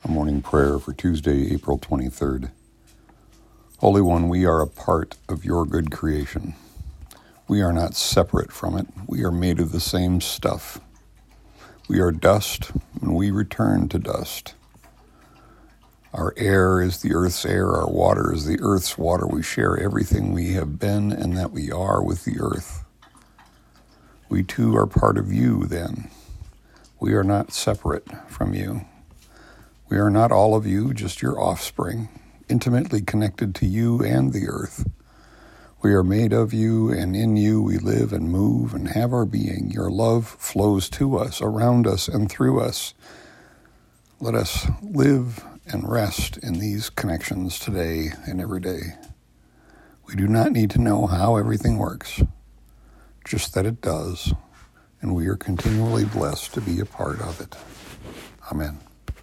Morning prayer for Tuesday, April 23rd. Holy One, we are a part of your good creation. We are not separate from it. We are made of the same stuff. We are dust, and we return to dust. Our air is the earth's air. Our water is the earth's water. We share everything we have been and that we are with the earth. We too are part of you, then. We are not separate from you. We are not all of you, just your offspring, intimately connected to you and the earth. We are made of you, and in you we live and move and have our being. Your love flows to us, around us, and through us. Let us live and rest in these connections today and every day. We do not need to know how everything works, just that it does, and we are continually blessed to be a part of it. Amen.